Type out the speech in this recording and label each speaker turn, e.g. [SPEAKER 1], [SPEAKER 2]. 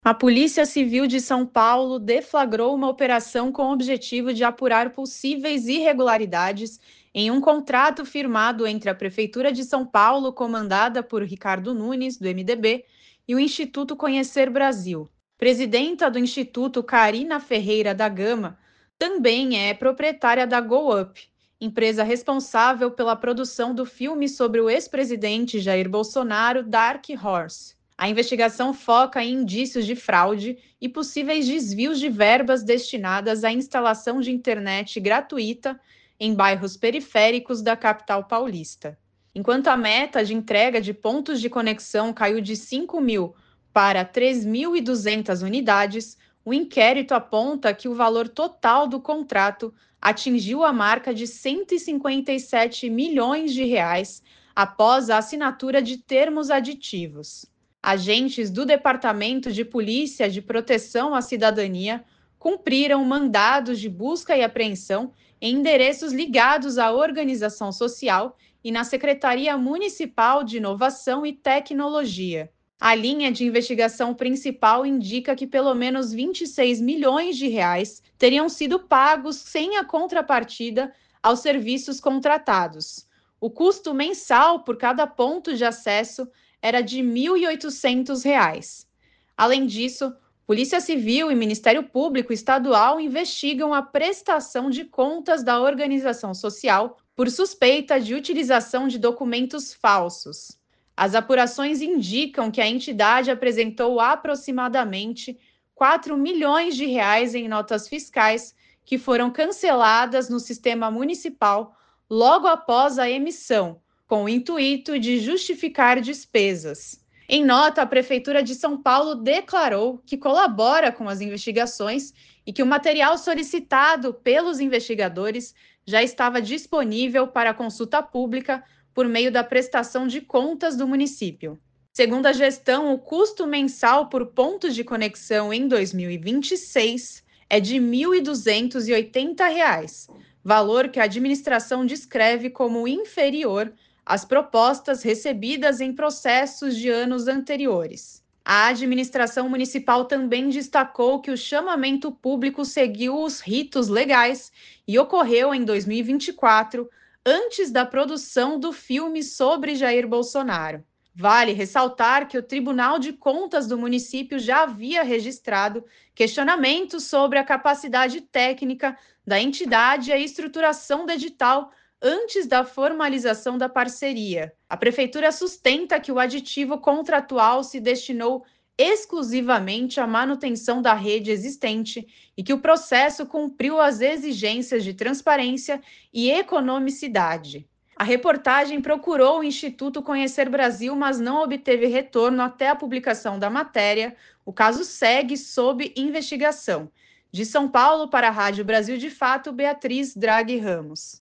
[SPEAKER 1] A Polícia Civil de São Paulo deflagrou uma operação com o objetivo de apurar possíveis irregularidades em um contrato firmado entre a Prefeitura de São Paulo, comandada por Ricardo Nunes, do MDB, e o Instituto Conhecer Brasil. Presidenta do Instituto, Karina Ferreira da Gama, também é proprietária da GoUp, empresa responsável pela produção do filme sobre o ex-presidente Jair Bolsonaro, Dark Horse. A investigação foca em indícios de fraude e possíveis desvios de verbas destinadas à instalação de internet gratuita em bairros periféricos da capital paulista. Enquanto a meta de entrega de pontos de conexão caiu de 5.000 para 3.200 unidades, o inquérito aponta que o valor total do contrato atingiu a marca de 157 milhões de reais após a assinatura de termos aditivos. Agentes do Departamento de Polícia de Proteção à Cidadania cumpriram mandados de busca e apreensão em endereços ligados à organização social e na Secretaria Municipal de Inovação e Tecnologia. A linha de investigação principal indica que pelo menos 26 milhões de reais teriam sido pagos sem a contrapartida aos serviços contratados. O custo mensal por cada ponto de acesso era de R$ 1.800. Além disso, Polícia Civil e Ministério Público Estadual investigam a prestação de contas da organização social por suspeita de utilização de documentos falsos. As apurações indicam que a entidade apresentou aproximadamente 4 milhões de reais em notas fiscais que foram canceladas no sistema municipal logo após a emissão, com o intuito de justificar despesas. Em nota, a Prefeitura de São Paulo declarou que colabora com as investigações e que o material solicitado pelos investigadores já estava disponível para consulta pública por meio da prestação de contas do município. Segundo a gestão, o custo mensal por pontos de conexão em 2026 é de R$ 1.280, valor que a administração descreve como inferior às propostas recebidas em processos de anos anteriores. A administração municipal também destacou que o chamamento público seguiu os ritos legais e ocorreu em 2024, antes da produção do filme sobre Jair Bolsonaro. Vale ressaltar que o Tribunal de Contas do município já havia registrado questionamentos sobre a capacidade técnica da entidade e a estruturação do edital antes da formalização da parceria. A Prefeitura sustenta que o aditivo contratual se destinou exclusivamente à manutenção da rede existente e que o processo cumpriu as exigências de transparência e economicidade. A reportagem procurou o Instituto Conhecer Brasil, mas não obteve retorno até a publicação da matéria. O caso segue sob investigação. De São Paulo para a Rádio Brasil de Fato, Beatriz Draghi Ramos.